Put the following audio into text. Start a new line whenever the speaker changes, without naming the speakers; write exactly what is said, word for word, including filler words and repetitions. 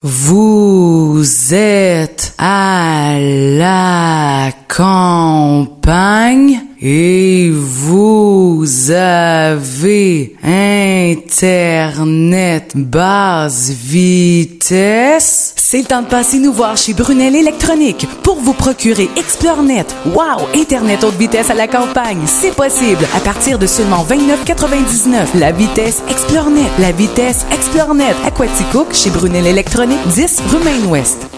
Vous êtes à la campagne et vous avez Internet basse vitesse?
C'est le temps de passer nous voir chez Brunel Électronique pour vous procurer XploreNet. Wow! Internet haute vitesse à la campagne, c'est possible à partir de seulement vingt-neuf quatre-vingt-dix-neuf. La vitesse XploreNet, la vitesse XploreNet. À Quaticook, chez Brunel Électronique, dix rue Main-Ouest.